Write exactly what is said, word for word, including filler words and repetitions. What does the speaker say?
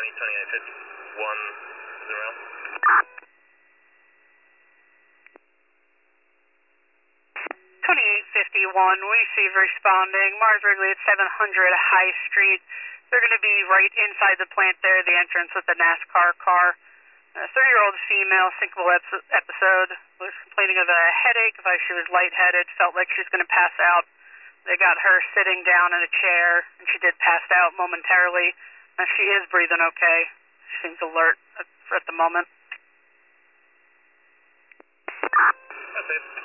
County, twenty-eight fifty-one is around. twenty-eight fifty-one, we receive responding. Mars Wrigley at seven hundred High Street. They're going to be right inside the plant there, the entrance with the NASCAR car. A thirty-year-old female, syncopal episode, was complaining of a headache, thought she was lightheaded, felt like she was going to pass out. They got her sitting down in a chair, and she did pass out momentarily. And she is breathing okay. She seems alert at, at the moment. That's it.